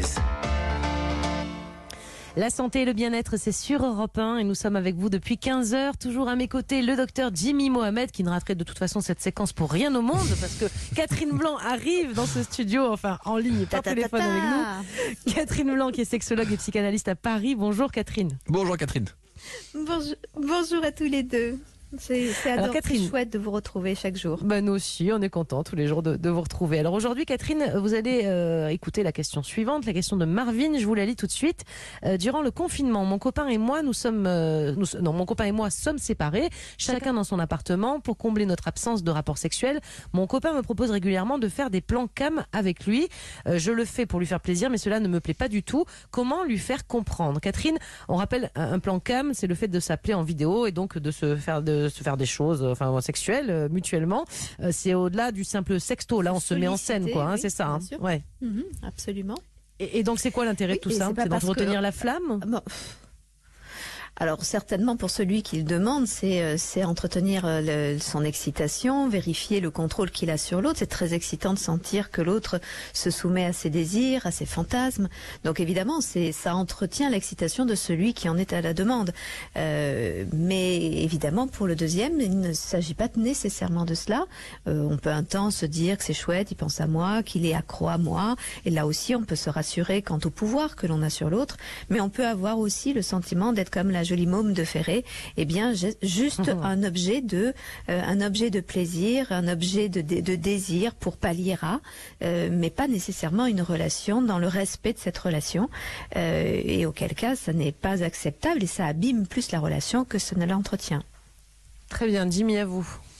La santé et le bien-être, c'est sur Europe 1 et nous sommes avec vous depuis 15h. Toujours à mes côtés, le docteur Jimmy Mohamed qui ne raterait de toute façon cette séquence pour rien au monde parce que Catherine Blanc arrive dans ce studio, enfin en ligne, par téléphone avec nous. Catherine Blanc qui est sexologue et psychanalyste à Paris. Bonjour Catherine. Bonjour Catherine. Bonjour à tous les deux. C'est Catherine, chouette de vous retrouver chaque jour. Nous aussi, on est contents tous les jours de vous retrouver. Alors aujourd'hui, Catherine, vous allez écouter la question suivante, la question de Marvin. Je vous la lis tout de suite. Durant le confinement, mon copain et moi sommes séparés, chacun dans son appartement. Pour combler notre absence de rapport sexuel, mon copain me propose régulièrement de faire des plans cam avec lui. Je le fais pour lui faire plaisir, mais cela ne me plaît pas du tout. Comment lui faire comprendre? Catherine, on rappelle, un plan cam, c'est le fait de s'appeler en vidéo et donc de se faire des choses sexuelles mutuellement. C'est au-delà du simple sexto. Là, on se met en scène, quoi. Oui, c'est ça. Hein. Ouais. Absolument. Et donc, c'est quoi l'intérêt de tout ça? C'est d'entretenir la flamme? Alors certainement pour celui qui le demande, c'est entretenir son excitation, vérifier le contrôle qu'il a sur l'autre. C'est très excitant de sentir que l'autre se soumet à ses désirs, à ses fantasmes. Donc évidemment, ça entretient l'excitation de celui qui en est à la demande. Mais évidemment, pour le deuxième, il ne s'agit pas nécessairement de cela. On peut un temps se dire que c'est chouette, il pense à moi, qu'il est accro à moi. Et là aussi, on peut se rassurer quant au pouvoir que l'on a sur l'autre. Mais on peut avoir aussi le sentiment d'être comme la jolie môme de Ferré, juste un objet de plaisir, un objet de désir pour pallier à, mais pas nécessairement une relation dans le respect de cette relation, et auquel cas ça n'est pas acceptable et ça abîme plus la relation que ça ne l'entretient. Très bien, Jimmy, à vous.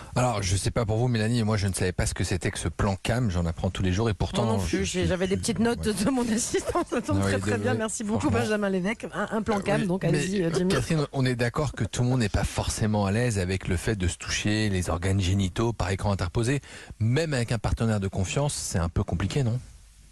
Alors, je sais pas pour vous, Mélanie, moi je ne savais pas ce que c'était que ce plan CAM. J'en apprends tous les jours et pourtant. Moi non plus, j'avais des petites notes de mon assistant. Ça tombe très bien. Merci beaucoup, Benjamin Lévesque. Un plan CAM, donc allez-y, Jimmy. Catherine, on est d'accord que tout le monde n'est pas forcément à l'aise avec le fait de se toucher les organes génitaux par écran interposé. Même avec un partenaire de confiance, c'est un peu compliqué, non ?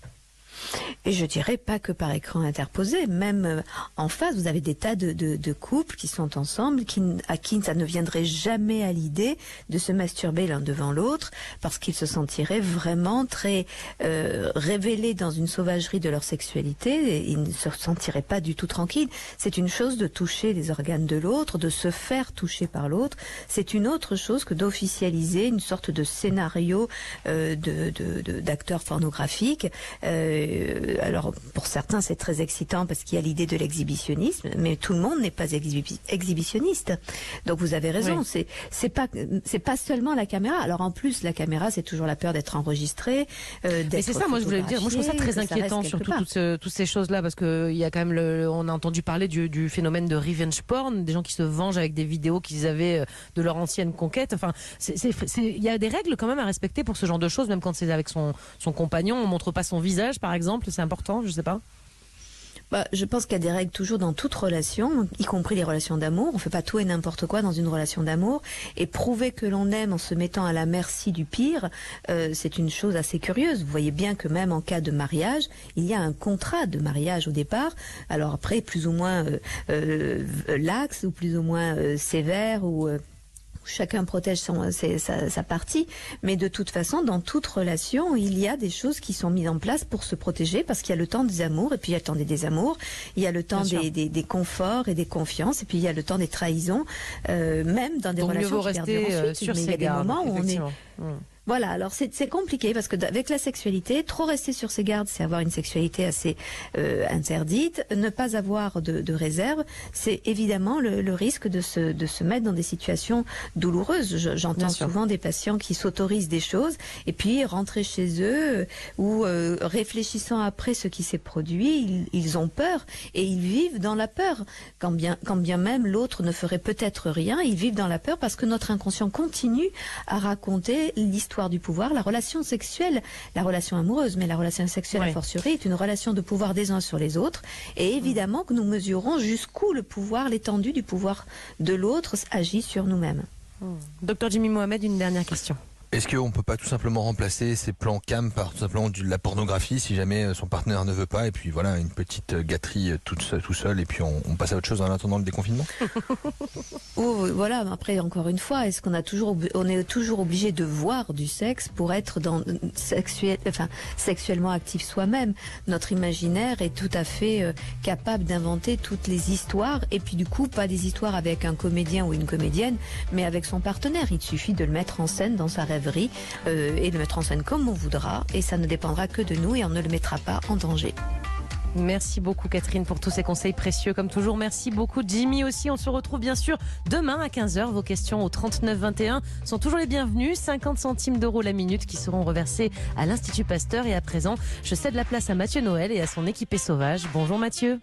Et je dirais pas que par écran interposé, même en face, vous avez des tas de couples qui sont ensemble, à qui ça ne viendrait jamais à l'idée de se masturber l'un devant l'autre, parce qu'ils se sentiraient vraiment très révélés dans une sauvagerie de leur sexualité, et ils ne se sentiraient pas du tout tranquilles. C'est une chose de toucher les organes de l'autre, de se faire toucher par l'autre. C'est une autre chose que d'officialiser une sorte de scénario d'acteurs pornographiques. Alors pour certains c'est très excitant parce qu'il y a l'idée de l'exhibitionnisme, mais tout le monde n'est pas exhibitionniste. Donc vous avez raison, oui. c'est pas seulement la caméra. Alors en plus la caméra, c'est toujours la peur d'être enregistré, et c'est ça, moi je voulais dire, moi je trouve ça très inquiétant, surtout toutes ces choses-là, parce que il y a quand même on a entendu parler du phénomène de revenge porn, des gens qui se vengent avec des vidéos qu'ils avaient de leur ancienne conquête. Enfin, il y a des règles quand même à respecter pour ce genre de choses, même quand c'est avec son compagnon, on montre pas son visage par exemple. C'est important, je sais pas. Je pense qu'il y a des règles toujours dans toute relation, y compris les relations d'amour. On fait pas tout et n'importe quoi dans une relation d'amour. Et prouver que l'on aime en se mettant à la merci du pire, c'est une chose assez curieuse. Vous voyez bien que même en cas de mariage, il y a un contrat de mariage au départ. Alors après, plus ou moins laxe ou plus ou moins sévère ou... Chacun protège sa partie, mais de toute façon, dans toute relation, il y a des choses qui sont mises en place pour se protéger, parce qu'il y a le temps des amours, et puis il y a le temps des désamours, il y a le temps des conforts et des conforts, et puis il y a le temps des trahisons, même dans des relations qui perdurent ensuite. Mais il y a des moments où on est... Voilà, alors c'est compliqué parce que avec la sexualité, trop rester sur ses gardes, c'est avoir une sexualité assez interdite. Ne pas avoir de réserve, c'est évidemment le risque de se mettre dans des situations douloureuses. J'entends souvent des patients qui s'autorisent des choses et puis rentrer chez eux ou réfléchissant après ce qui s'est produit, ils ont peur et ils vivent dans la peur. Quand bien même l'autre ne ferait peut-être rien, ils vivent dans la peur parce que notre inconscient continue à raconter l'histoire du pouvoir, la relation sexuelle, la relation amoureuse, mais la relation sexuelle a fortiori est une relation de pouvoir des uns sur les autres, et évidemment que nous mesurons jusqu'où le pouvoir, l'étendue du pouvoir de l'autre agit sur nous-mêmes. Docteur Jimmy Mohamed, une dernière question. Est-ce qu'on ne peut pas tout simplement remplacer ces plans CAM par tout simplement de la pornographie si jamais son partenaire ne veut pas, et puis voilà, une petite gâterie tout seul et puis on passe à autre chose en attendant le déconfinement? Voilà, après encore une fois, est-ce qu'on est toujours obligé de voir du sexe pour être sexuellement actif soi-même? Notre imaginaire est tout à fait capable d'inventer toutes les histoires, et puis du coup pas des histoires avec un comédien ou une comédienne, mais avec son partenaire. Il suffit de le mettre en scène dans sa rêverie et le mettre en scène comme on voudra, et ça ne dépendra que de nous et on ne le mettra pas en danger. Merci beaucoup Catherine pour tous ces conseils précieux comme toujours. Merci beaucoup Jimmy aussi. On se retrouve bien sûr demain à 15h. Vos questions au 3921 sont toujours les bienvenues. 50 centimes d'euros la minute qui seront reversés à l'Institut Pasteur. Et à présent, je cède la place à Mathieu Noël et à son équipée sauvage. Bonjour Mathieu.